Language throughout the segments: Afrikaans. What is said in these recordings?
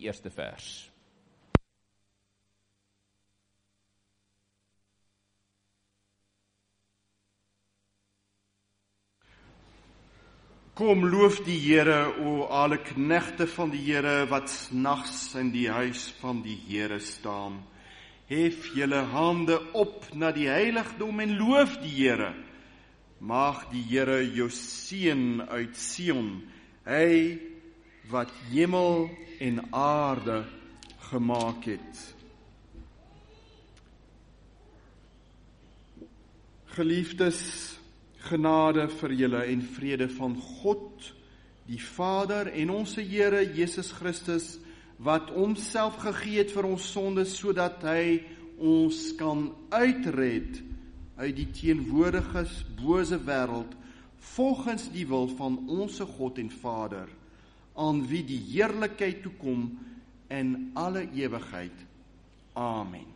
eerste vers. Kom, loof die Here, o alle knegte van die Here, wat s'nags in die huis van die Here staan. Hef julle hande op na die heiligdom en loof die Here. Mag die Here jou seën uit Sion, hy wat hemel en aarde gemaak het. Geliefdes, genade vir julle en vrede van God, die Vader en onze Here Jesus Christus, wat homself gegee het vir ons sondes, sodat hy ons kan uitred uit die teenwoordige bose wêreld, volgens die wil van onze God en Vader, aan wie die heerlikheid toekom in alle ewigheid. Amen.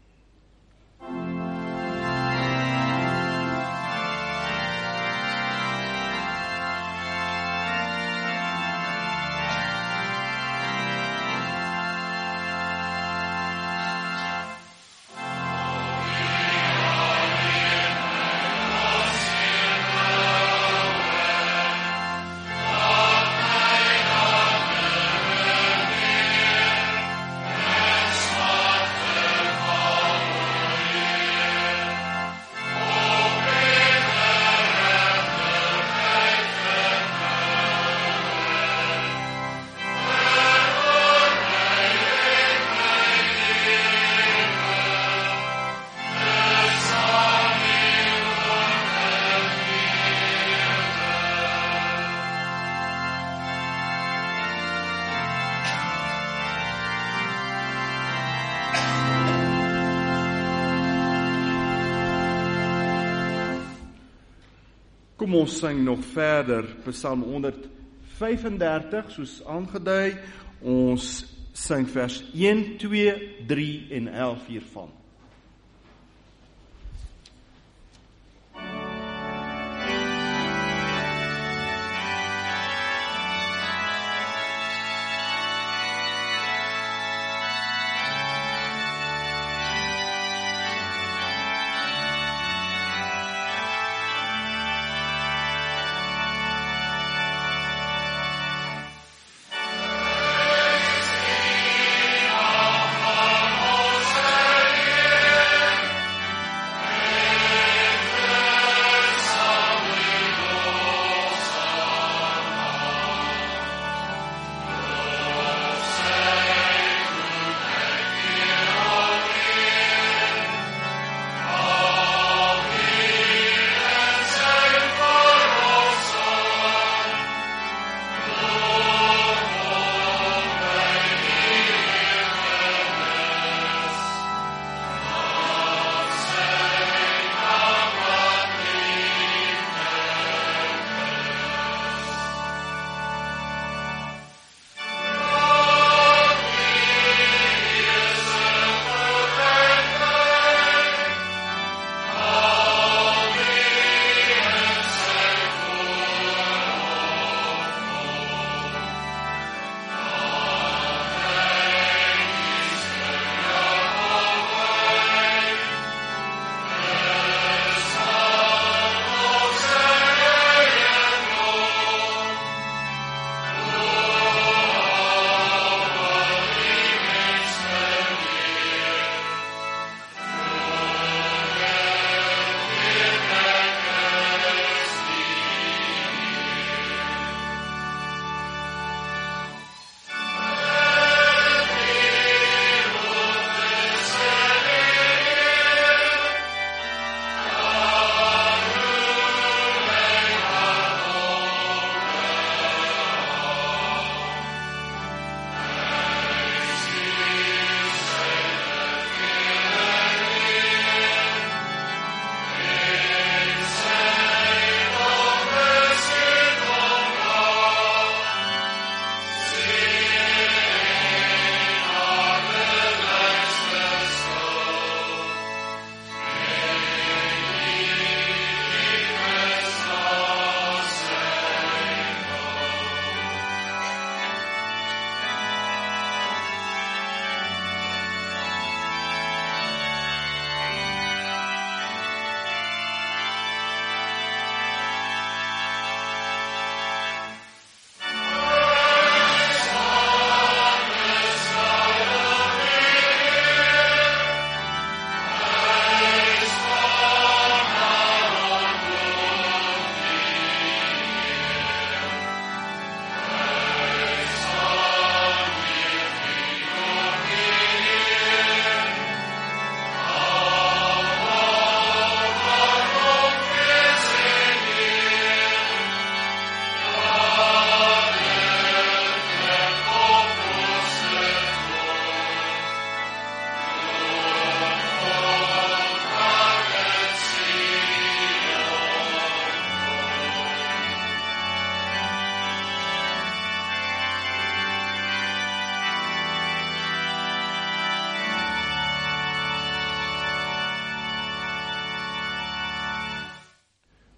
Kom ons sing nog verder, Psalm 135, soos aangedui. Ons sing vers 1, 2, 3 en 11 hiervan.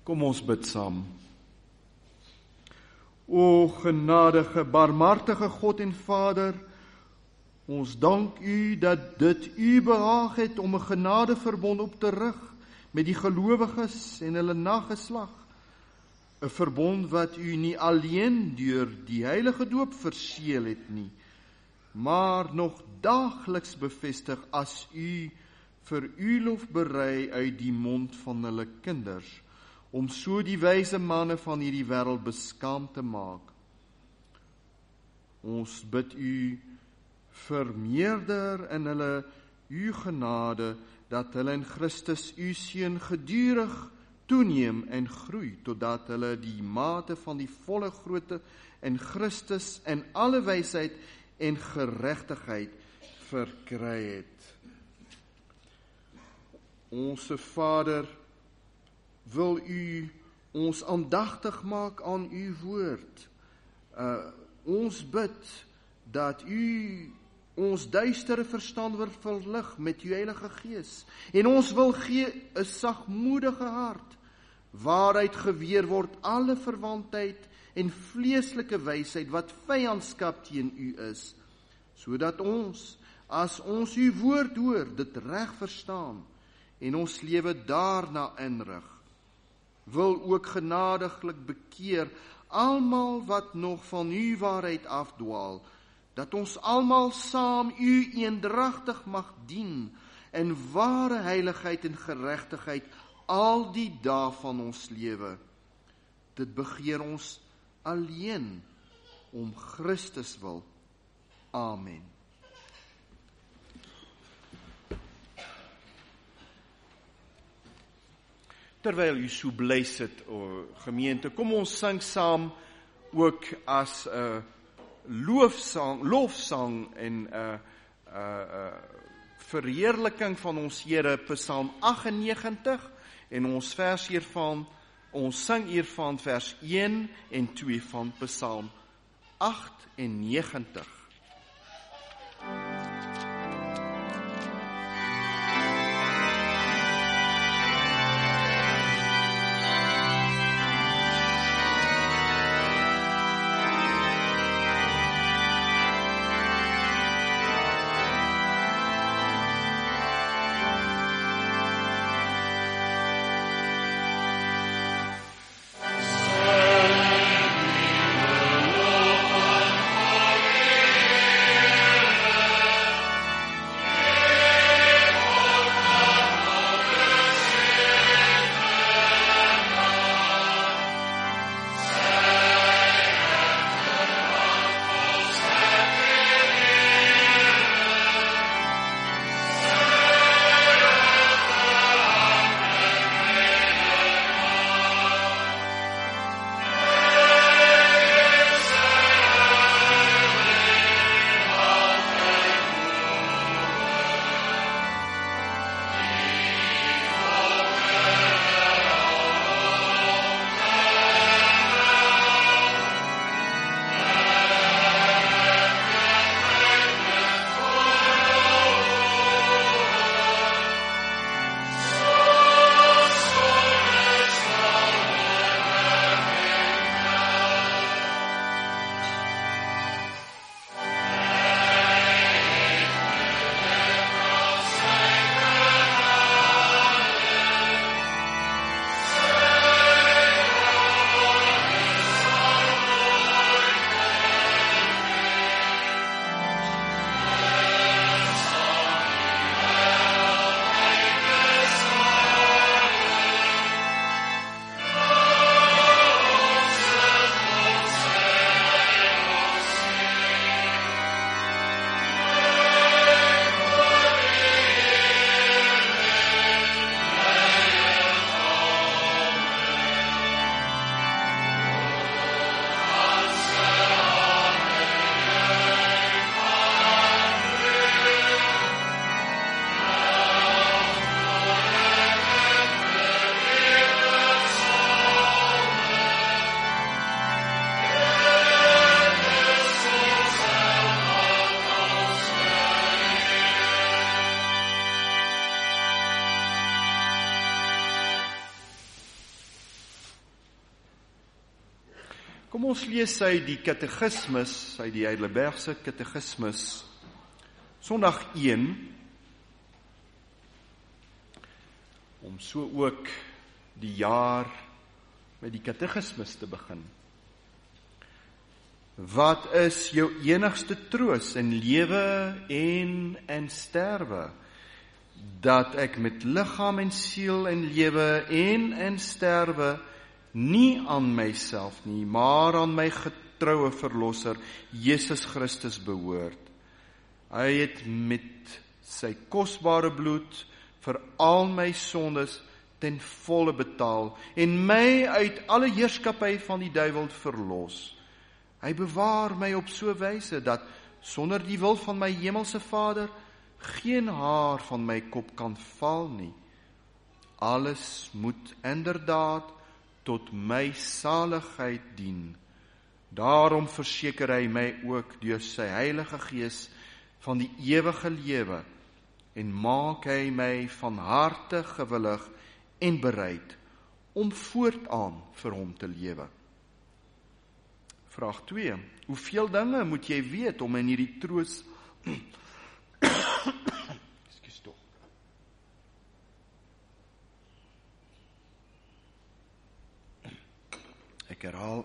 Kom ons bid saam. O genadige, barmhartige God en Vader, ons dank U dat dit U behaag het om 'n genadeverbond op te rig met die gelowiges en hulle nageslag. 'n Verbond wat U nie alleen deur die heilige doop verseël het nie, maar nog daagliks bevestig as U vir U lof berei uit die mond van hulle kinders, om so die wyse manne van hierdie wêreld beskaamd te maak. Ons bid U vermeerder in hulle U genade, dat hulle in Christus U seun gedurig toeneem en groei, totdat hulle die mate van die volle grootte in Christus en alle wysheid en geregtigheid verkry het. Onse Vader, wil U ons aandagtig maak aan U woord. Ons bid dat U ons duistere verstand wil verlig met U Heilige Gees. En ons wil gee 'n sagmoedige hart, waaruit geweer word alle verwantheid en vleeslike wysheid wat vyandskap teen U is, sodat ons, as ons U woord hoor, dit reg verstaan en ons lewe daarna inrig. Wil ook genadiglik bekeer almal wat nog van U waarheid afdwaal, dat ons almal saam U eendragtig mag dien in ware heiligheid en geregtigheid al die dae van ons lewe. Dit begeer ons alleen om Christus wil. Amen. Terwyl u so bly sit, gemeente, kom ons sing saam ook as 'n lofsang en 'n verheerliking van ons Here, Psalm 98, en ons sing hiervan vers 1 en 2 van Psalm 98. Kom ons lees uit die katekismus, uit die Heidelbergse katekismus, Sondag 1, om so ook die jaar met die katekismus te begin. Wat is jou enigste troos in lewe en in sterwe? Dat ek met liggaam en siel in lewe en in sterwe nie aan myself nie, maar aan my getroue verlosser, Jesus Christus behoort. Hy het met sy kosbare bloed vir al my sondes ten volle betaal en my uit alle heerskappy van die duiwel verlos. Hy bewaar my op so wyse dat sonder die wil van my hemelse Vader geen haar van my kop kan val nie. Alles moet inderdaad tot my saligheid dien. Daarom verseker hy my ook deur sy Heilige Gees van die ewige lewe en maak hy my van harte gewillig en bereid om voortaan vir hom te lewe. Vraag 2. Hoeveel dinge moet jy weet om in hierdie troos Ekskuus tog. Ek herhaal.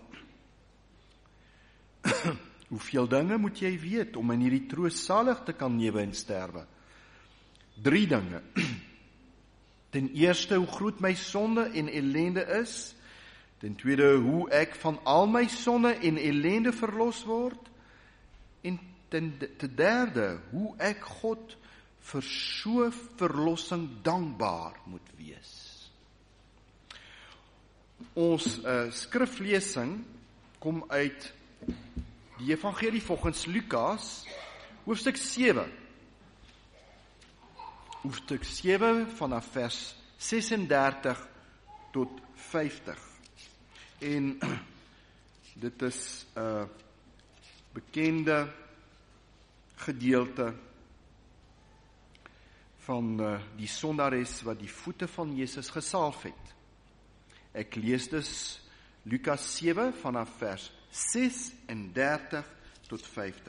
Hoeveel dinge moet jy weet om in hierdie troos salig te kan lewe en sterwe? 3 dinge. Ten eerste, hoe groot my sonde en ellende is. Ten tweede, hoe ek van al my sonde en ellende verlos word. En ten derde, hoe ek God vir so verlossing dankbaar moet wees. Ons skriflesing kom uit die Evangelie volgens Lukas, hoofstuk 7. Hoofstuk 7 vanaf vers 36 tot 50. En dit is 'n bekende gedeelte van die sondares wat die voete van Jesus gesalf het. Ek lees dus Lukas 7 vanaf vers 36 tot 50.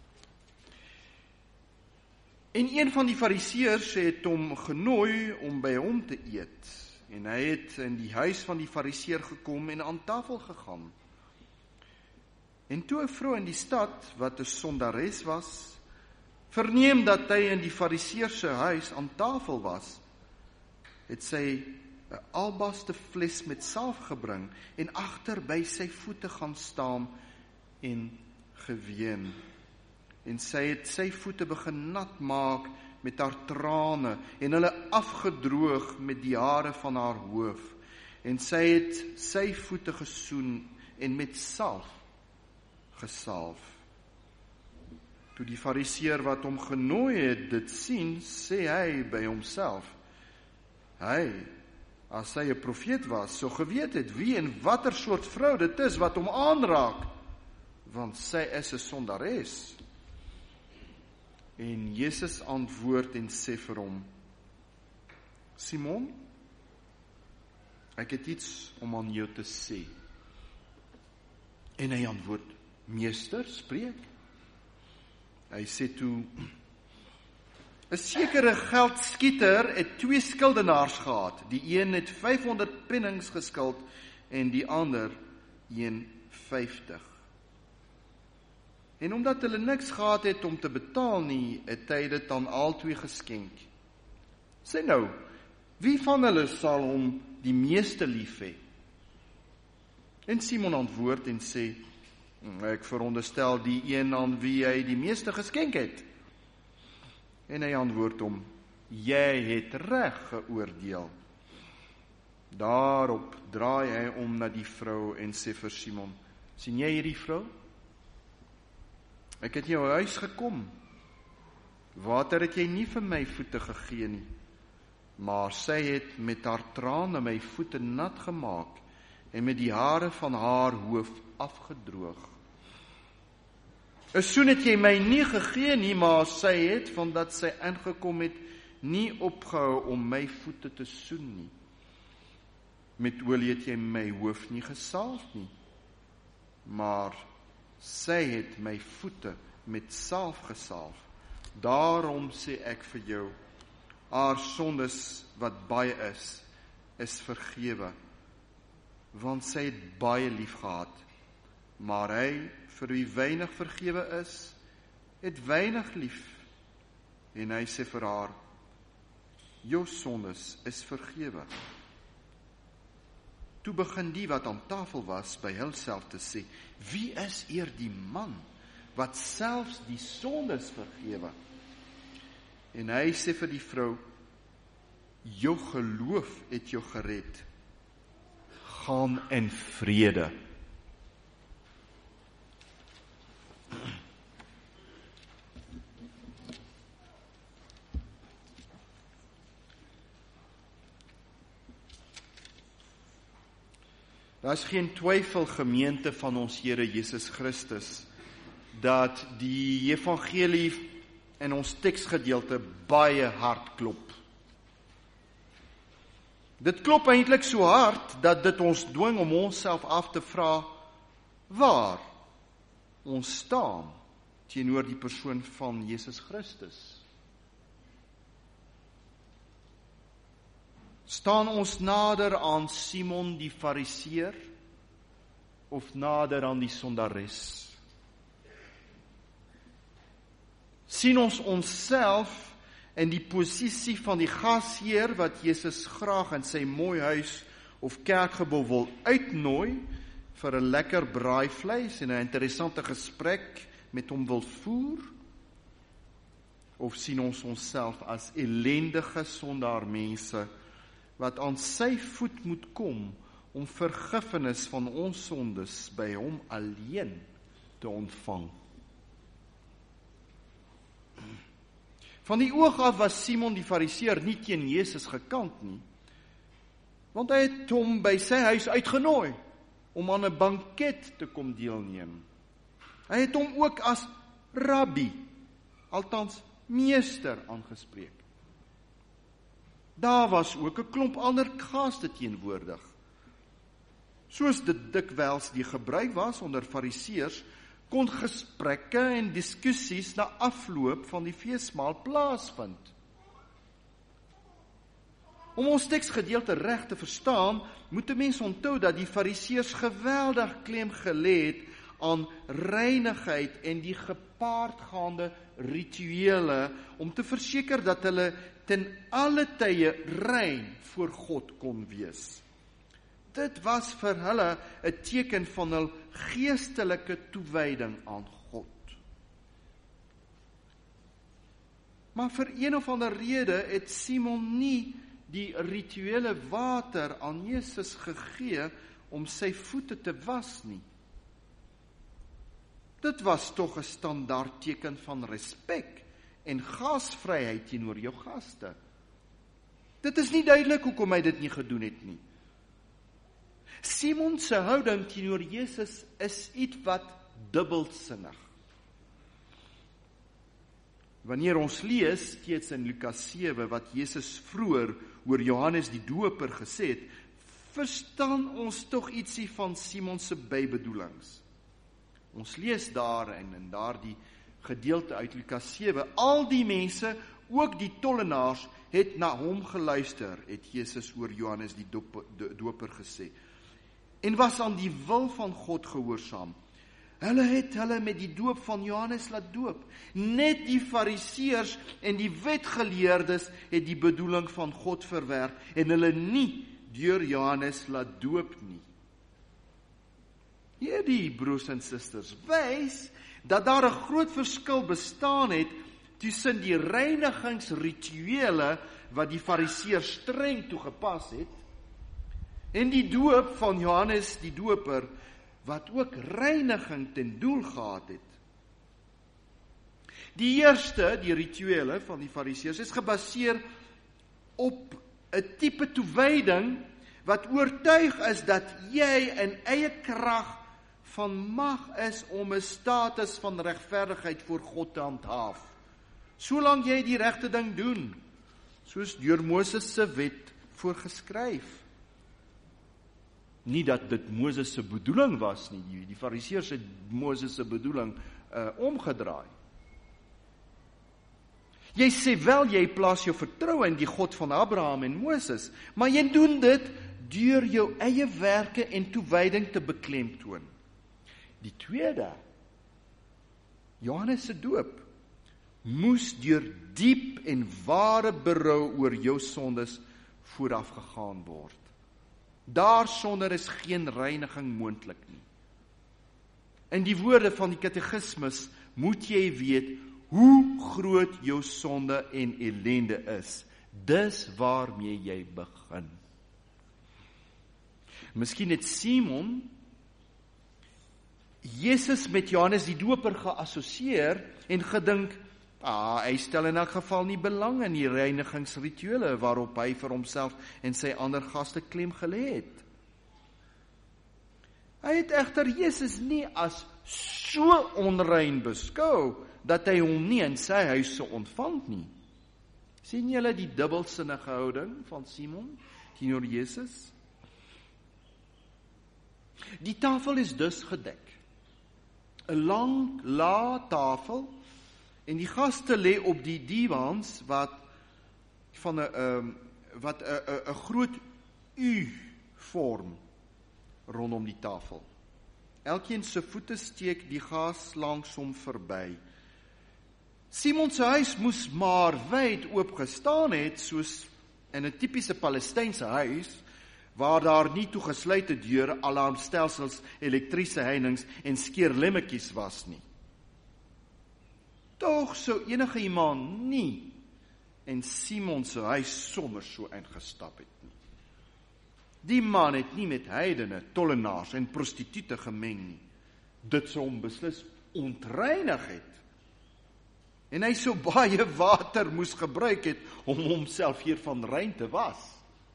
En een van die fariseërs het hom genooi om by hom te eet. En hy het in die huis van die fariseër gekom en aan tafel gegaan. En toe 'n vrou in die stad, wat 'n sondares was, verneem dat hy in die fariseër se huis aan tafel was, het sy 'n albaste fles met salf gebring en agter by sy voete gaan staan en geween. En sy het sy voete begin nat maak met haar trane en hulle afgedroog met die hare van haar hoof. En sy het sy voete gesoen en met salf gesalf. Toe die fariseër wat hom genooi het dit sien, sê hy by homself, as hy 'n profeet was, sou geweet het wie en watter soort vrou dit is wat hom aanraak, want sy is 'n sondares. En Jesus antwoord en sê vir hom, Simon, ek het iets om aan jou te sê. En hy antwoord, Meester, spreek. Hy sê toe, 'n sekere geldskieter het 2 skuldenaars gehad. Die een het 500 pennings geskuld en die ander 50. En omdat hulle niks gehad het om te betaal nie, het hy dit aan albei geskenk. Sê nou, wie van hulle sal hom die meeste lief hê? En Simon antwoord en sê, ek veronderstel die een aan wie hy die meeste geskenk het. En hy antwoord hom, jy het reg geoordeel. Daarop draai hy om na die vrou en sê vir Simon, sien jy hierdie vrou? Ek het in jou huis gekom. Water het jy nie vir my voete gegee nie, maar sy het met haar trane my voete nat gemaak en met die hare van haar hoof afgedroog. 'n soen het jy my nie gegee nie, maar sy het, vandat sy ingekom het, nie opgehou om my voete te soen nie. Met olie het jy my hoof nie gesalf nie, maar sy het my voete met salf gesalf. Daarom sê ek vir jou, haar sondes wat baie is vergewe, want sy het baie lief gehad, maar hy, vir wie weinig vergewe is, het weinig lief, en hy sê vir haar, jou sondes is vergewe. Toe begin die wat aan tafel was by hulself te sê, wie is eer die man, wat selfs die sondes vergewe? En hy sê vir die vrou, jou geloof het jou gered, gaan in vrede. Daar is geen twyfel, gemeente van ons Here Jesus Christus, dat die evangelie in ons teksgedeelte baie hard klop. Dit klop eintlik so hard, dat dit ons dwing om onsself af te vra, waar ons staan teenoor die persoon van Jesus Christus. Staan ons nader aan Simon die Fariseer, of nader aan die sondares? Sien ons onsself in die posisie van die gasheer wat Jesus graag in sy mooi huis of kerkgebou wil uitnooi vir 'n lekker braaivleis en 'n interessante gesprek met hom wil voer? Of sien ons onsself as ellendige sondaarmense wat aan sy voet moet kom om vergifnis van ons sondes by hom alleen te ontvang? Van die oog af was Simon die Fariseer nie teen Jesus gekant nie, want hy het hom by sy huis uitgenooi om aan 'n banket te kom deelneem. Hy het hom ook as rabbi, althans meester, aangespreek. Daar was ook 'n klomp ander gaste teenwoordig. Soos dit dikwels die gebruik was onder Fariseërs, kon gesprekke en diskussies na afloop van die feesmaal plaasvind. Om ons teksgedeelte reg te verstaan, moet 'n mens onthou dat die Fariseërs geweldig klem gelê het aan reinigheid en die gepaardgaande rituele om te verseker dat hulle ten alle tye rein voor God kon wees. Dit was vir hulle 'n teken van hul geestelike toewyding aan God. Maar vir een of ander rede het Simon nie die rituele water aan Jesus gegee om sy voete te was nie. Dit was tog 'n standaard teken van respek en gasvryheid teenoor jou gaste. Dit is nie duidelik hoekom hy dit nie gedoen het nie. Simon se houding teenoor Jesus is iets wat dubbelsinnig. Wanneer ons lees steeds in Lukas 7 wat Jesus vroeër oor Johannes die Doper gesê het, verstaan ons tog ietsie van Simon se bybedoelings. Ons lees daar en in daardie gedeelte uit Lukas 7, al die mense, ook die tollenaars, het na hom geluister, het Jesus oor Johannes die Doper gesê, en was aan die wil van God gehoorsaam. Hulle het hulle met die doop van Johannes laat doop. Net die Fariseërs en die wetgeleerdes het die bedoeling van God verwerp en hulle nie deur Johannes laat doop nie. Hierdie broers en susters wys dat daar 'n groot verskil bestaan het tussen die reinigingsrituele wat die Fariseërs streng toegepas het en die doop van Johannes die Doper wat ook reiniging ten doel gehad het. Die eerste, die rituele van die Fariseërs, is gebaseer op 'n tipe toewyding wat oortuig is dat jy in eie krag van mag is om 'n status van regverdigheid voor God te handhaaf. Solank jy die regte ding doen, soos deur Moses se wet voorgeskryf. Nie dat dit Moses se bedoeling was nie, die Fariseërs het Moses se bedoeling omgedraai. Jy sê wel, jy plaas jou vertroue in die God van Abraham en Moses, maar jy doen dit deur jou eie werke en toewyding te beklemtoon. Die tweede, Johannes se doop, moes deur diep en ware berou oor jou sondes vooraf gegaan word. Daarsonder is geen reiniging moontlik nie. In die woorde van die katekismus moet jy weet hoe groot jou sonde en ellende is. Dis waarmee jy begin. Miskien het Simon Jesus met Johannes die Doper geassosieer en gedink, hy stel in elk geval nie belang in die reinigingsrituele waarop hy vir homself en sy ander gaste klem gelê het. Hy het egter Jesus nie as so onrein beskou dat hy hom nie in sy huis sou ontvang nie. Sien julle die dubbelsinnige houding van Simon teenoor Jesus? Die tafel is dus gedek. 'n lang, lae tafel en die gaste lê op die divans wat 'n groot U vorm rondom die tafel. Elkeen se voete steek die gas langs hom verby. Simon se huis moes maar wyd oop gestaan het, soos in 'n tipiese Palestynse huis, waar daar nie toegesluite deure, alarmstelsels, elektriese heininge en skeerlemmetjies was nie. Tog sou enige iemand nie in Simon se huis sommer so ingestap het nie. Die man het nie met heidene, tollenaars en prostituie gemeng nie. Dit sou hom beslis ontreinig het. En hy sou baie water moes gebruik het om homself hiervan rein te was.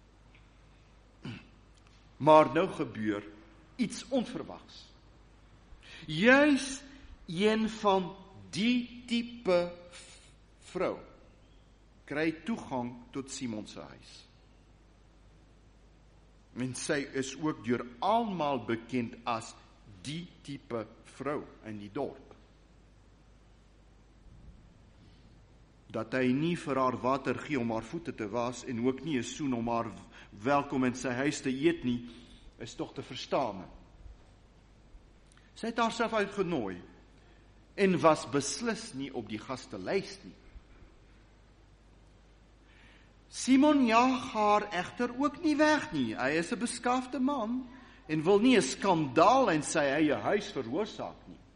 Maar nou gebeur iets onverwags. Juis een van die tipe vrou kry toegang tot Simon se huis. En sy is ook deur almal bekend as die tipe vrou in die dorp. Dat hy nie vir haar water gee om haar voete te was en ook nie 'n soen om haar welkom in sy huis te eet nie, is tog te verstaan. Sy het haarself uitgenooi en was beslis nie op die gastelys nie. Simon jaag haar egter ook nie weg nie. Hy is 'n beskaafde man en wil nie 'n skandaal in sy eie huis veroorsaak nie.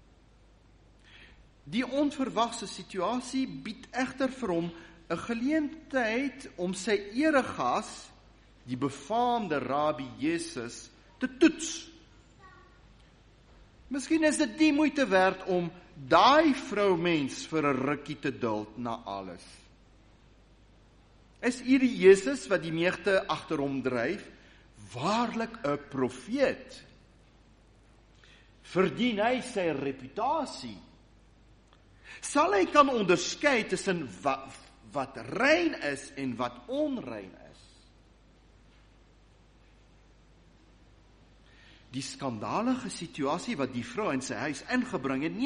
Die onverwagse situasie bied egter vir hom 'n geleentheid om sy eregas, die befaamde Rabbi Jesus, te toets. Miskien is dit die moeite werd om daai vroumens vir 'n rukkie te duld na alles. Is hierdie Jesus wat die meegte agter hom dryf, waarlik 'n profeet? Verdien hy sy reputasie? Sal hy kan onderskei tussen wat rein is en wat onrein is? Die skandalige situasie wat die vrou in sy huis ingebring het,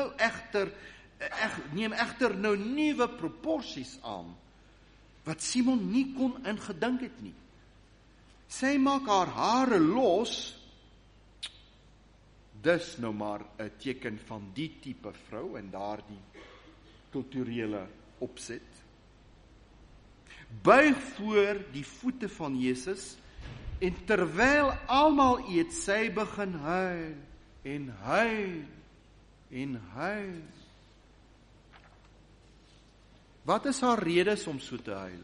neem egter nou nuwe proporsies aan, wat Simon nie kon ingedink het nie. Sy maak haar hare los, dis nou maar 'n teken van die tipe vrou en daardie kulturele opset. Buig voor die voete van Jesus en terwyl almal eet, sy begin huil en huil en huil. Wat is haar redes om so te huil?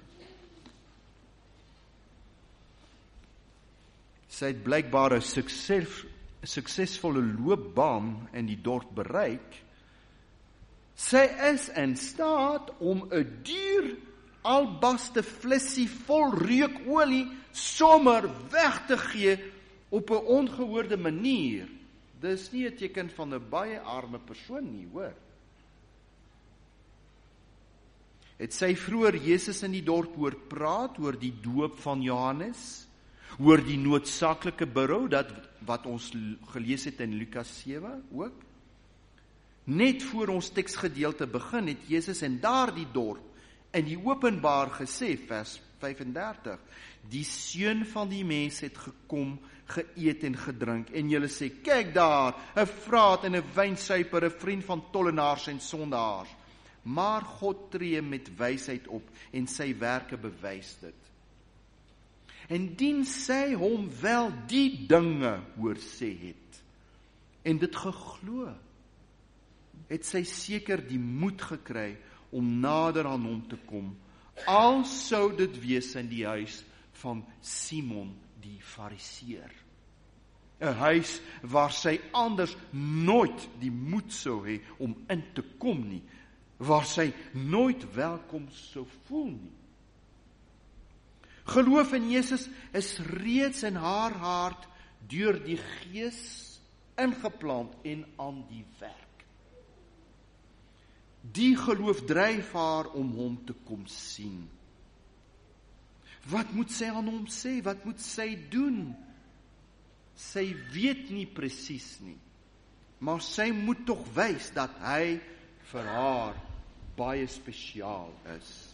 Sy het blykbaar 'n suksesvolle loopbaan in die dorp bereik. Sy is in staat om 'n duur albaste flissie vol reukolie sommer weg te gee op 'n ongehoorde manier. Dis nie 'n teken van 'n baie arme persoon nie, hoor. Het sy vroeër Jesus in die dorp hoor praat oor die doop van Johannes? Oor die noodsaaklike berou, dat wat ons gelees het in Lukas 7 ook. Net voor ons teksgedeelte begin, het Jesus in daardie dorp in die openbaar gesê, vers 35, die Seun van die mens het gekom, geëet en gedrink, en julle sê, kyk daar, 'n vraat en 'n wynsuiper, 'n vriend van tollenaars en sondaars. Maar God tree met wysheid op, en sy werke bewys dit. Indien sy hom wel die dinge hoor sê het, en dit geglo, het sy seker die moed gekry om nader aan hom te kom, al sou dit wees in die huis van Simon die Fariseer. 'n huis waar sy anders nooit die moed sou hê om in te kom nie, waar sy nooit welkom sou voel nie. Geloof in Jesus is reeds in haar hart deur die Gees ingeplant en aan die werk. Die geloof dryf haar om hom te kom sien. Wat moet sy aan hom sê? Wat moet sy doen? Sy weet nie presies nie, maar sy moet tog wys dat hy vir haar baie spesiaal is.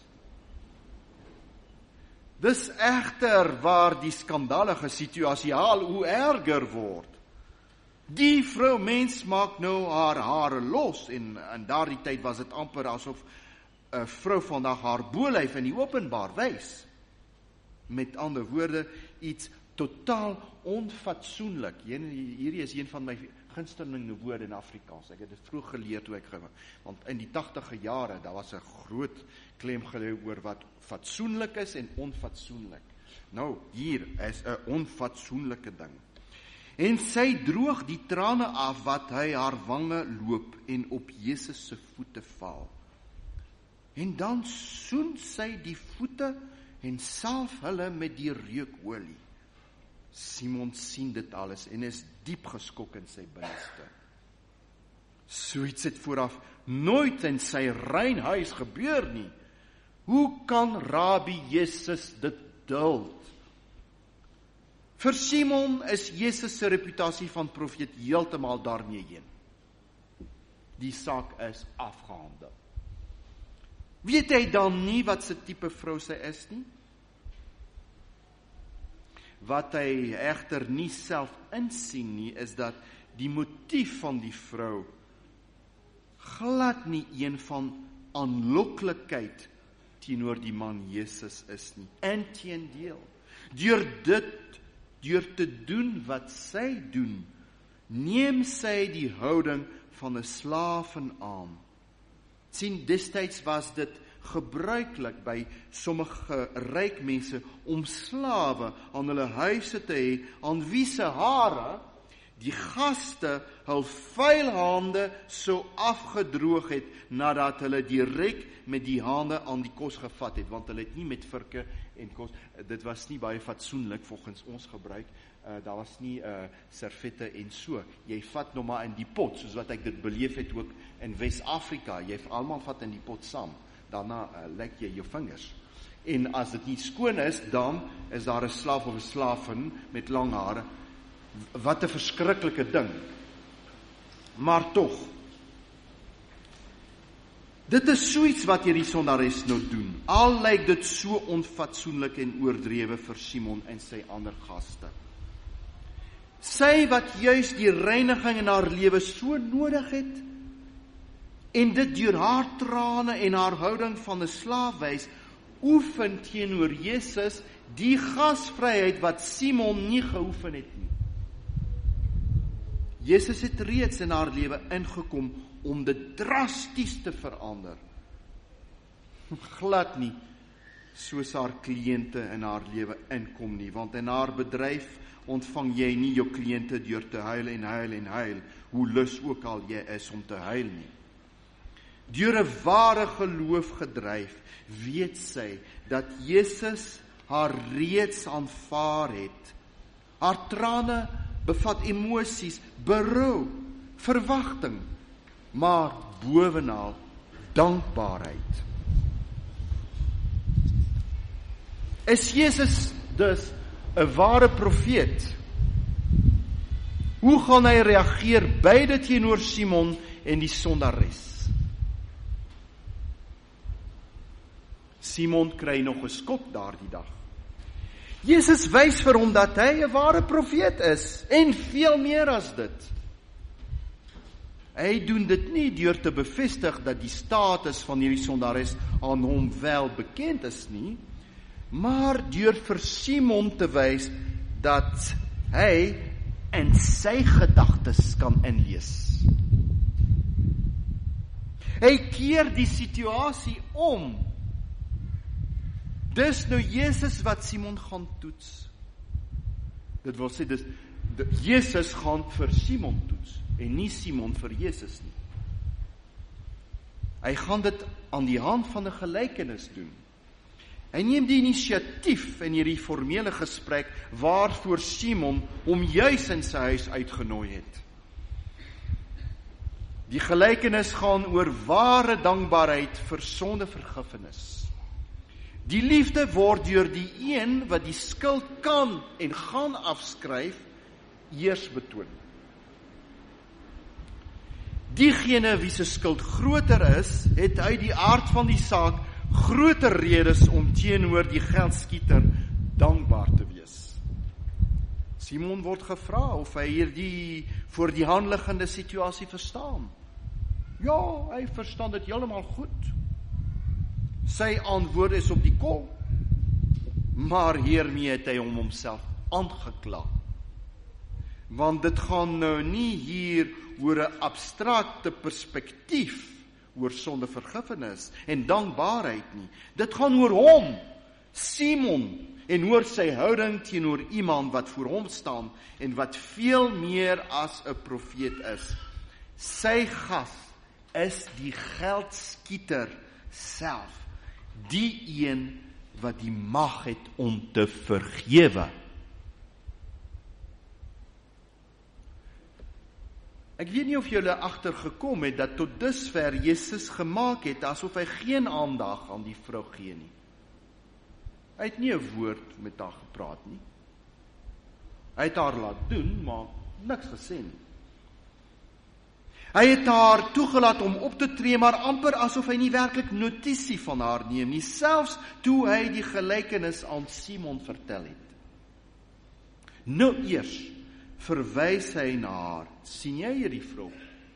Dis egter waar die skandalige situasie al hoe erger word. Die vrou mens maak nou haar hare los, en in daardie tyd was dit amper asof 'n vrou vandag haar bolyf in die openbaar wys. Met ander woorde, iets totaal onfatsoenlik. Hierdie is een van my gunstelinge woorde in Afrikaans. Ek het dit vroeg geleer toe want in die 80e jare, daar was 'n groot klem gelê oor wat fatsoenlik is en onfatsoenlik. Nou, hier is 'n onfatsoenlike ding. En sy droog die trane af wat hy haar wange loop en op Jesus se voete val. En dan soen sy die voete en salf hulle met die reukolie. Simon sien dit alles en is diep geskok in sy binneste. Soets het vooraf nooit in sy rein huis gebeur nie. Hoe kan Rabbi Jesus dit duld? Vir Simon is Jesus se reputasie van profeet heeltemal daarmee heen. Die saak is afgehandel. Weet hy dan nie wat se tipe vrou sy is nie? Wat hy egter nie self insien nie, is dat die motief van die vrou glad nie een van aanloklikheid teenoor die man Jesus is nie. Inteendeel, deur te doen wat sy doen, neem sy die houding van 'n slaafin aan. Sien, destyds was dit gebruiklik by sommige ryk mense om slawe aan hulle huise te hê, aan wie se hare die gaste hul vuil hande so afgedroog het, nadat hulle direk met die hande aan die kos gevat het, want hulle het nie met virke en kos, dit was nie baie fatsoenlik volgens ons gebruik, daar was nie servette en so, jy vat nog maar in die pot, soos wat ek dit beleef het ook in Wes-Afrika, jy almal vat in die pot saam, daarna lek jy jou vingers, en as dit nie skoon is, dan is daar 'n slaaf of 'n slaafin met lang hare. Wat 'n verskriklike ding. Maar tog, dit is so iets wat hierdie sondares nou doen. Al lyk dit so onfatsoenlik en oordrewe vir Simon en sy ander gaste. Sy wat juis die reiniging in haar lewe so nodig het, en dit deur haar trane en haar houding van 'n slaaf wys, oefen teenoor Jesus die gasvryheid wat Simon nie geoefen het nie. Jesus het reeds in haar lewe ingekom om dit drasties te verander. Glad nie soos haar kliënte in haar lewe inkom nie, want in haar bedryf ontvang jy nie jou kliënte deur te huil en huil en huil, hoe lus ook al jy is om te huil nie. Deur 'n ware geloof gedryf, weet sy dat Jesus haar reeds aanvaar het. Haar trane bevat emosies, berou, verwagting, maar bovenal dankbaarheid. Is Jesus dus 'n ware profeet, hoe gaan hy reageer beide teenoor Simon en die sondares? Simon kry nog 'n skok daardie dag. Jesus wys vir hom dat hy 'n ware profeet is, en veel meer as dit. Hy doen dit nie deur te bevestig dat die status van hierdie sondares aan hom wel bekend is nie, maar deur vir Simon te wys dat hy in sy gedagtes kan inlees. Hy keer die situasie om. Dis nou Jesus wat Simon gaan toets. Dit wil sê, Jesus gaan vir Simon toets, en nie Simon vir Jesus nie. Hy gaan dit aan die hand van 'n gelykenis doen. Hy neem die inisiatief in hierdie formele gesprek waarvoor Simon hom juis in sy huis uitgenooi het. Die gelykenis gaan oor ware dankbaarheid vir sondevergifnis. Die liefde word deur die een wat die skuld kan en gaan afskryf, eers betoon. Diegene wie se skuld groter is, het uit die aard van die saak groter redes om teenoor die geldskieter dankbaar te wees. Simon word gevra of hy hierdie voor die hand liggende situasie verstaan. Ja, hy verstaan dit heeltemal goed. Sy antwoord is op die kol, maar hiermee het hy homself aangekla. Want dit gaan nou nie hier oor 'n abstrakte perspektief oor sondevergifnis en dankbaarheid nie. Dit gaan oor hom, Simon, en oor sy houding teenoor iemand wat voor hom staan en wat veel meer as 'n profeet is. Sy gas is die geldskieter self, die een wat die mag het om te vergewe. Ek weet nie of julle agtergekom het dat tot dusver Jesus gemaak het asof hy geen aandag aan die vrou gee nie. Hy het nie 'n woord met haar gepraat nie. Hy het haar laat doen, maar niks gesê nie. Hy het haar toegelaat om op te tree, maar amper asof hy nie werklik notisie van haar neem nie, selfs toe hy die gelykenis aan Simon vertel het. Nou eers verwys hy na haar. Sien jy hierdie vrou?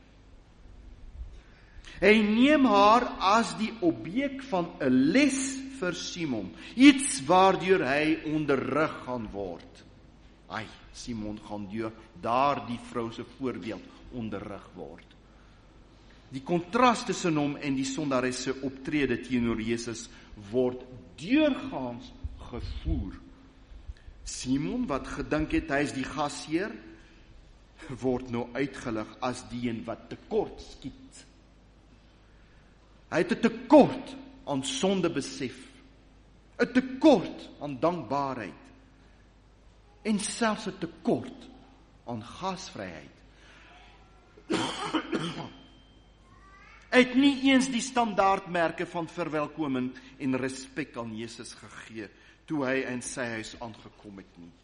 Hy neem haar as die objek van 'n les vir Simon, iets waardeur hy onderrig gaan word. Simon gaan deur daardie vrou se voorbeeld onderrig word. Die kontras tussen hom en die sondares se optrede teenoor Jesus word deurgaans gevoer. Simon, wat gedink het hy is die gasheer, word nou uitgelig as die een wat tekort skiet. Hy het 'n tekort aan sondebesef, 'n tekort aan dankbaarheid, en selfs 'n tekort aan gasvryheid. Hy het nie eens die standaardmerke van verwelkoming en respek aan Jesus gegee toe hy in sy huis aangekom het nie.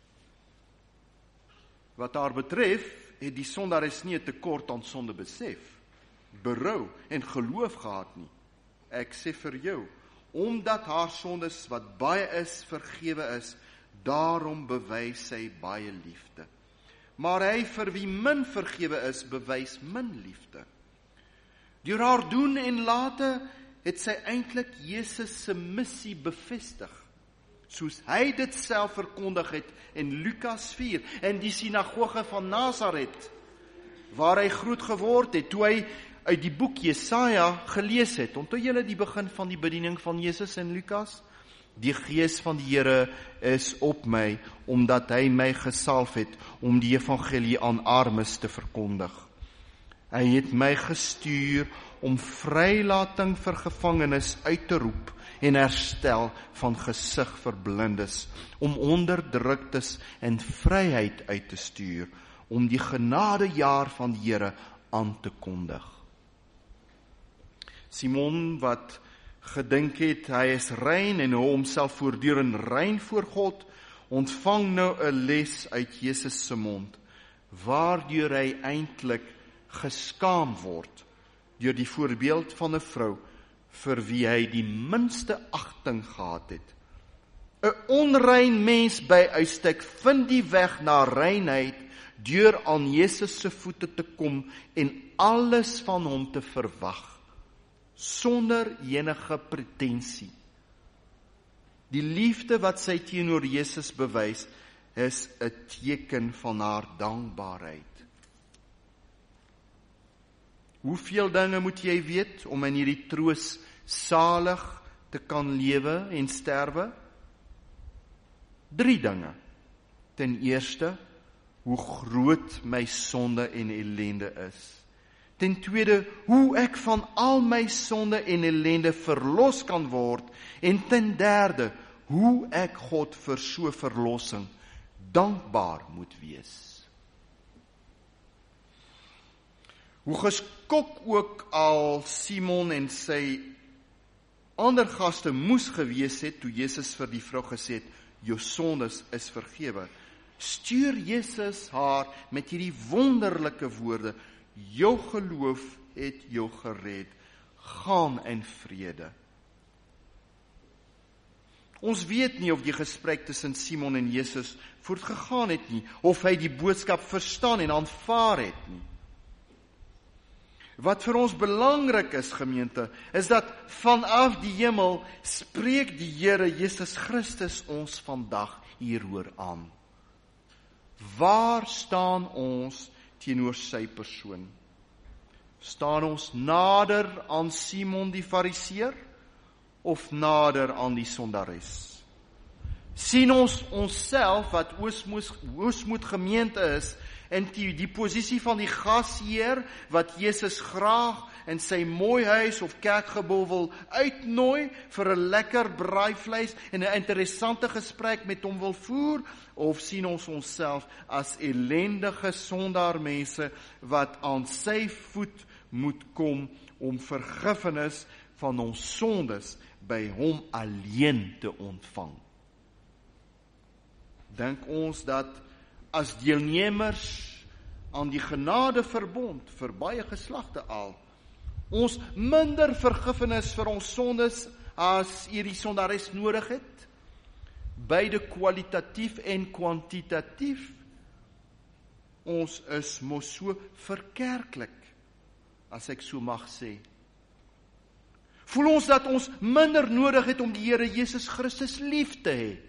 Wat haar betref, het die sondares nie 'n tekort aan sondebesef, berou en geloof gehad nie. Ek sê vir jou, omdat haar sondes wat baie is, vergewe is, daarom bewys sy baie liefde. Maar hy vir wie min vergewe is, bewys min liefde. Deur haar doen en late het sy eintlik Jesus se missie bevestig, soos hy dit self verkondig het in Lukas 4, in die sinagoge van Nasaret, waar hy groot geword het, toe hy uit die boek Jesaja gelees het. Onthou julle die begin van die bediening van Jesus in Lukas? Die Gees van die Here is op my, omdat hy my gesalf het om die evangelie aan armes te verkondig. Hy het my gestuur om vrylating vir gevangenes uit te roep en herstel van gesig vir blindes, om onderdruktes in vryheid uit te stuur, om die genadejaar van die Here aan te kondig. Simon, wat gedink het hy is rein en hou homself voortdurend rein voor God, ontvang nou 'n les uit Jesus se mond, waardeur hy eintlik geskaam word deur die voorbeeld van 'n vrou vir wie hy die minste agting gehad het. 'n Onrein mens by uitstek vind die weg na reinheid deur aan Jesus se voete te kom en alles van hom te verwag, sonder enige pretensie. Die liefde wat sy teenoor Jesus bewys, is 'n teken van haar dankbaarheid. Hoeveel dinge moet jy weet om in hierdie troos salig te kan lewe en sterwe? 3 dinge. Ten eerste, hoe groot my sonde en ellende is. Ten tweede, hoe ek van al my sonde en ellende verlos kan word. En ten derde, hoe ek God vir so verlossing dankbaar moet wees. Hoe geskok ook al Simon en sy ander gaste moes gewees het, toe Jesus vir die vrou gesê het, jou sondes is vergewe, stuur Jesus haar met hierdie wonderlike woorde, jou geloof het jou gered, gaan in vrede. Ons weet nie of die gesprek tussen Simon en Jesus voortgegaan het nie, of hy die boodskap verstaan en aanvaar het nie. Wat vir ons belangrik is, gemeente, is dat vanaf die hemel spreek die Here Jesus Christus ons vandag hieroor aan. Waar staan ons teenoor sy persoon? Staan ons nader aan Simon die Fariseer of nader aan die sondares? Sien ons onsself wat Oosmoed gemeente is in die posisie van die gasheer wat Jesus graag in sy mooi huis of kerkgebou wil uitnooi vir 'n lekker braaivleis en 'n interessante gesprek met hom wil voer, of sien ons onsself as ellendige sondaarmense wat aan sy voet moet kom om vergifnis van ons sondes by hom alleen te ontvang? Dink ons dat as deelnemers aan die genadeverbond vir baie geslagte al, ons minder vergifnis vir ons sondes as hierdie sondares nodig het, beide kwalitatief en kwantitatief? Ons is mos so verkerklik, as ek so mag sê. Voel ons dat ons minder nodig het om die Here Jesus Christus lief te hê?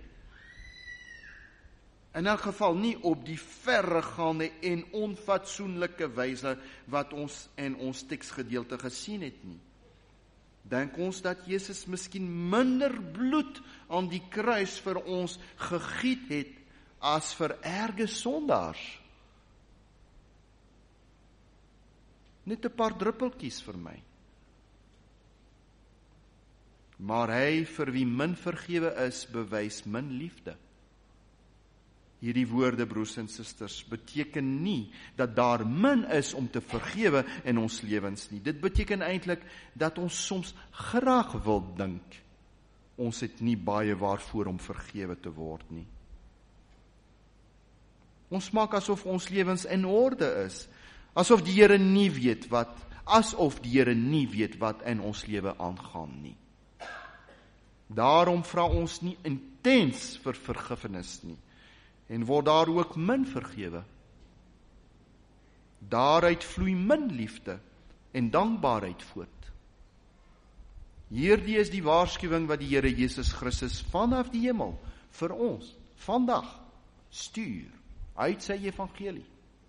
In elk geval nie op die verregaande en onfatsoenlike wyse wat ons in ons teksgedeelte gesien het nie. Dink ons dat Jesus miskien minder bloed aan die kruis vir ons gegiet het as vir erge sondaars? Net 'n paar druppeltjies vir my. Maar hy vir wie min vergewe is, bewys min liefde. Hierdie woorde, broers en susters, beteken nie dat daar min is om te vergewe in ons lewens nie. Dit beteken eintlik dat ons soms graag wil dink, ons het nie baie waarvoor om vergewe te word nie. Ons maak asof ons lewens in orde is, asof die Here nie weet wat in ons lewe aangaan nie. Daarom vra ons nie intens vir vergifnis nie, en word daar ook min vergewe. Daaruit vloei min liefde en dankbaarheid voort. Hierdie is die waarskuwing wat die Here Jesus Christus vanaf die hemel vir ons vandag stuur uit sy evangelie.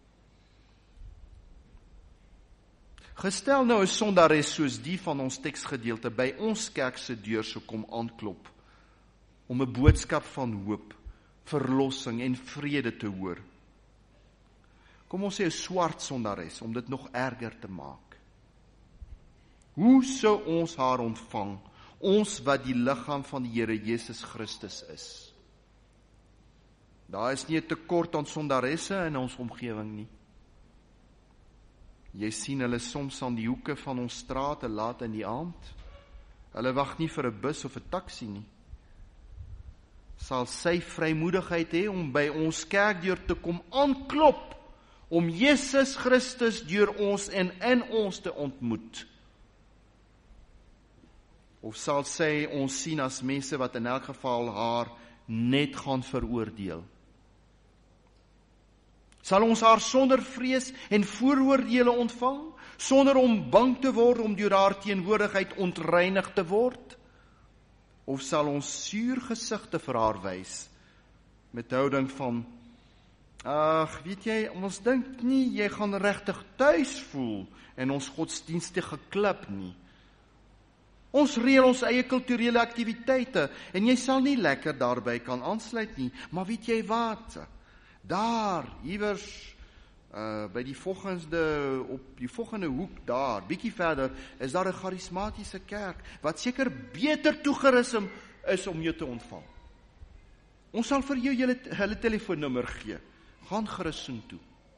Gestel nou 'n sondares soos die van ons teksgedeelte by ons kerk se deur sou kom aanklop om 'n boodskap van hoop, verlossing en vrede te hoor. Kom ons sê 'n swart sondares om dit nog erger te maak. Hoe sou ons haar ontvang, ons wat die liggaam van die Here Jesus Christus is? Daar is nie 'n tekort aan sondaresse in ons omgewing nie. Jy sien hulle soms aan die hoeke van ons strate laat in die aand. Hulle wag nie vir 'n bus of 'n taxi nie. sal sy vrymoedigheid hê om by ons kerkdeur te kom aanklop, om Jesus Christus deur ons en in ons te ontmoet? Of sal sy ons sien as mense wat in elk geval haar net gaan veroordeel? Sal ons haar sonder vrees en vooroordele ontvang, sonder om bang te word om deur haar teenwoordigheid ontreinig te word? Of sal ons suur gesigte vir haar wys, met houding van, ag, weet jy, ons dink nie, jy gaan regtig tuis voel in ons godsdienstige klub nie. Ons reël ons eie kulturele aktiwiteite, en jy sal nie lekker daarby kan aansluit nie, maar weet jy wat? Daar, iewers, by op die volgende hoek daar, bietjie verder, is daar 'n charismatiese kerk, wat seker beter toegerus is om jou te ontvang. Ons sal vir jou hulle telefoonnommer gee. Gaan gerus soontoe.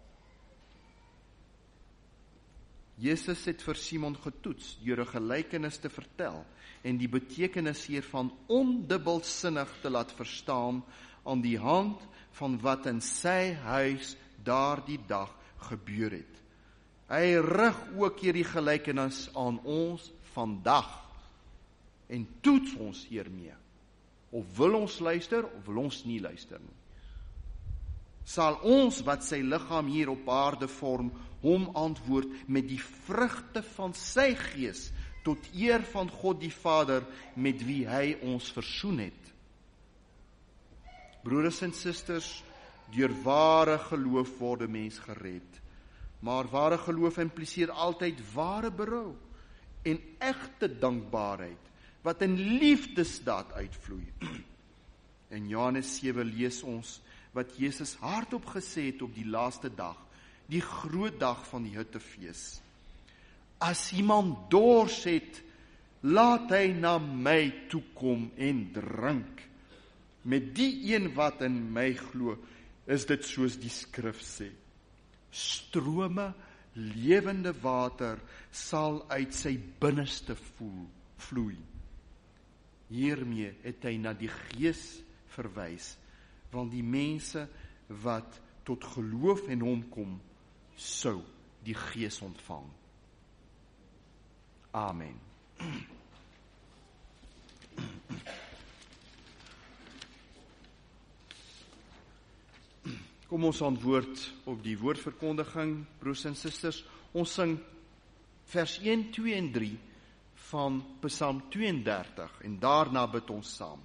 Jesus het vir Simon getoets deur 'n gelykenis te vertel en die betekenis hiervan ondubbelsinnig te laat verstaan aan die hand van wat in sy huis daardie dag gebeur het. Hy rig ook hierdie gelykenis aan ons vandag en toets ons hiermee. Of wil ons luister of wil ons nie luister nie. Sal ons wat sy liggaam hier op aarde vorm, hom antwoord met die vrugte van sy gees tot eer van God die Vader met wie hy ons versoen het. Broeders en susters, deur ware geloof word 'n mens gered. Maar ware geloof impliseer altyd ware berou en egte dankbaarheid wat in liefdesdaad uitvloei. In Johannes 7 lees ons wat Jesus hardop gesê het op die laaste dag, die groot dag van die Hittefees. As iemand dors het, laat hy na my toe kom en drink. Met die een wat in my glo, is dit soos die skrif sê. Strome lewende water sal uit sy binneste vloei. Hiermee het hy na die Gees verwys, want die mense wat tot geloof in hom kom, sou die Gees ontvang. Amen. Kom ons antwoord op die woordverkondiging, broers en susters. Ons sing vers 1, 2 en 3 van Psalm 32 en daarna bid ons saam.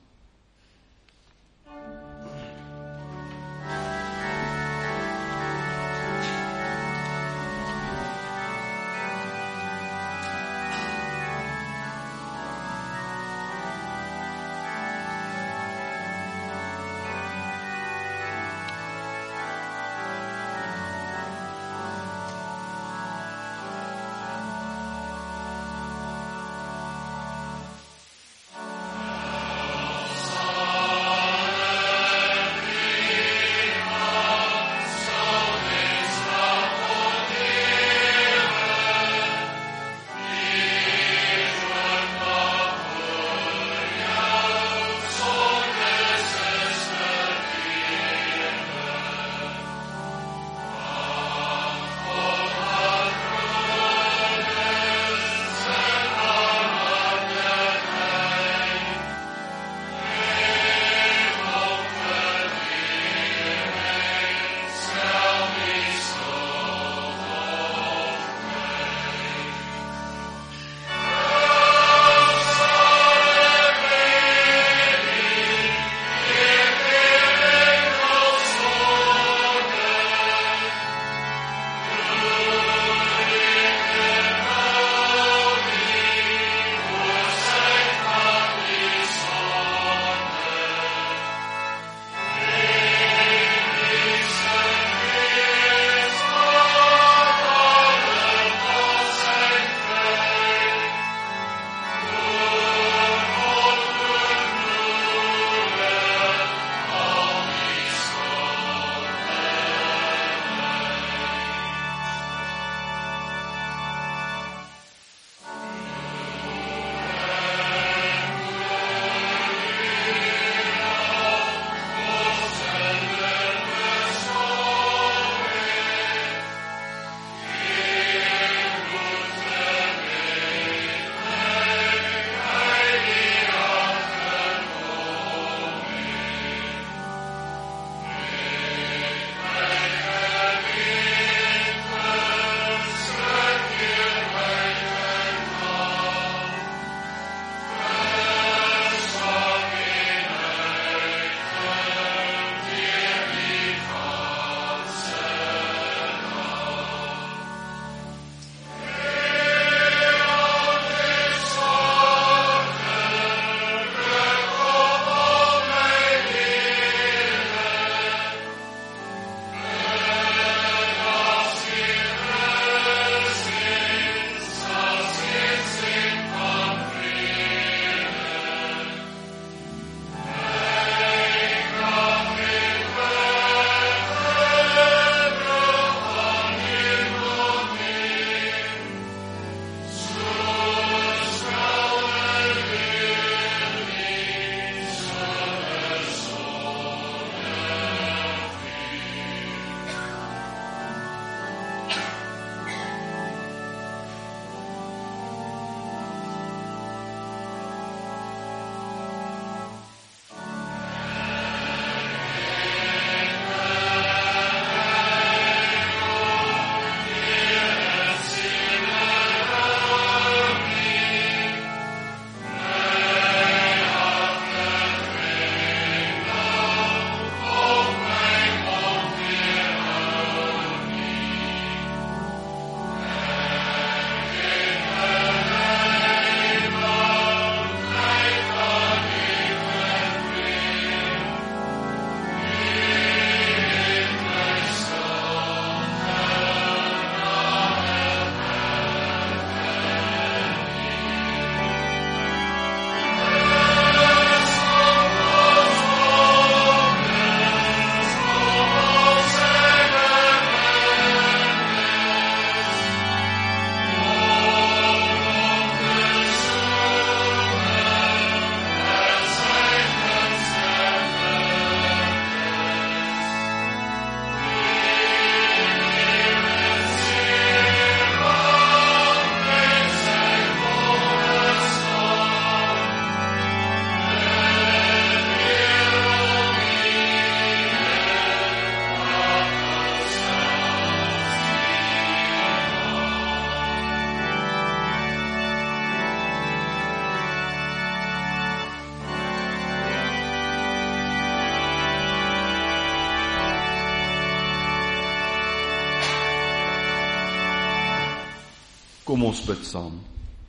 Kom ons bid saam.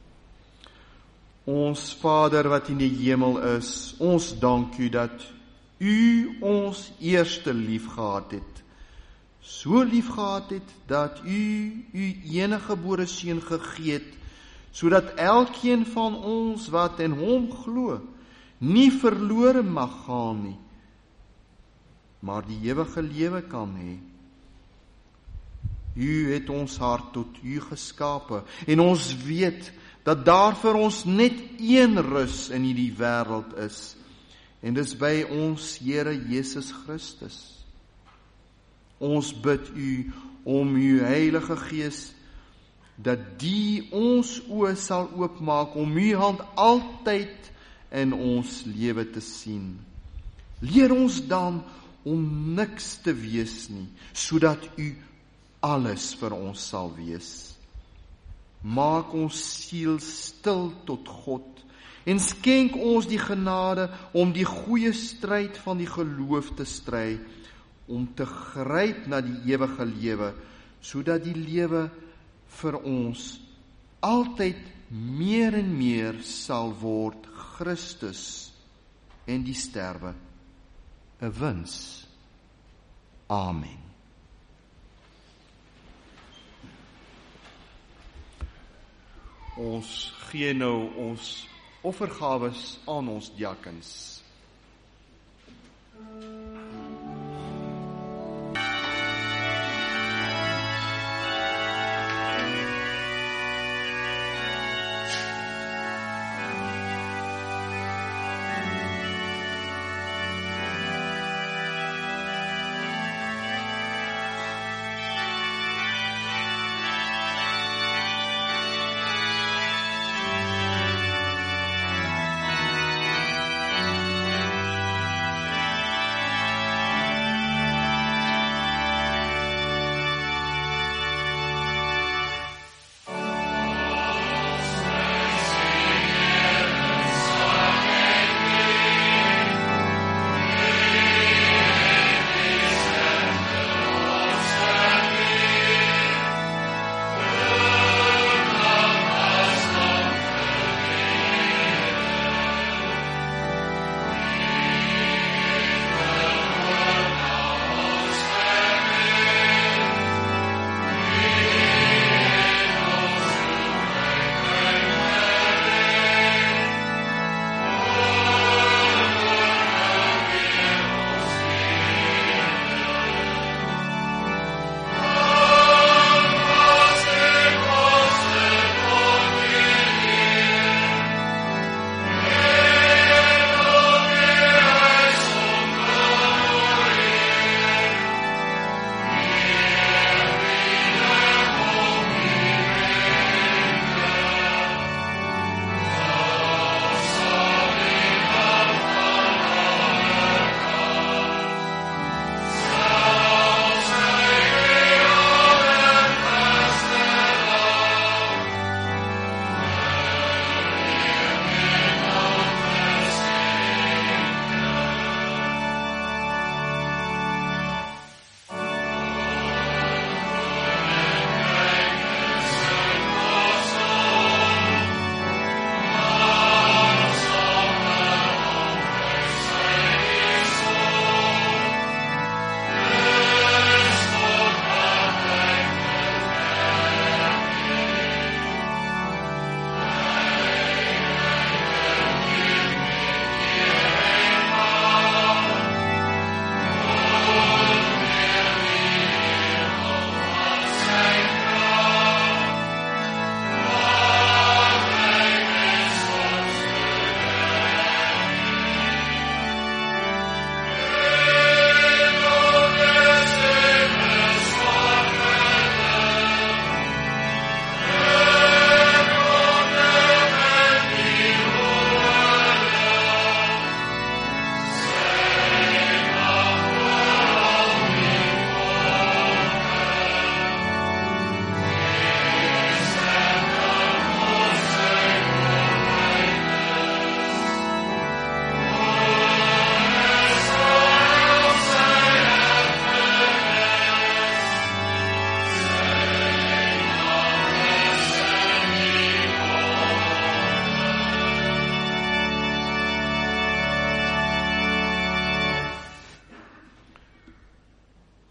Ons Vader wat in die hemel is, ons dank U dat U ons eerste lief gehad het. So lief gehad het dat U enige gebore seun gegee het, sodat elkeen van ons wat in Hom glo, nie verlore mag gaan nie, maar die ewige lewe kan hê. U het ons hart tot U geskape, en ons weet dat daar vir ons net een rus in hierdie wêreld is, en dis by ons Here Jesus Christus. Ons bid U om U Heilige Gees, dat die ons oë sal oopmaak om U hand altyd in ons lewe te sien. Leer ons dan om niks te wees nie, sodat U alles vir ons sal wees. Maak ons siel stil tot God, en skenk ons die genade om die goeie stryd van die geloof te stry, om te gryp na die ewige lewe, sodat die lewe vir ons altyd meer en meer sal word Christus en die sterwe 'n wins. Amen. Ons gee nou ons offergawes aan ons diakens.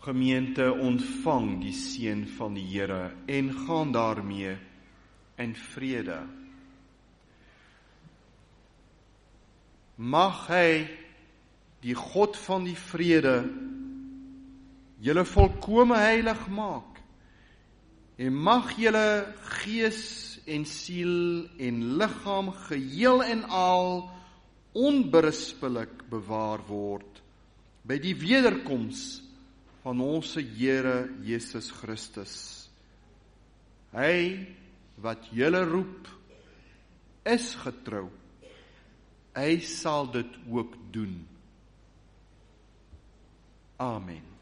Gemeente, ontvang die seën van die Here en gaan daarmee in vrede. Mag hy, die God van die vrede, julle volkome heilig maak, en mag julle gees en siel en liggaam geheel en al onberispelik bewaar word by die wederkoms van ons Here Jesus Christus. Hy wat julle roep, is getrou. Hy sal dit ook doen. Amen.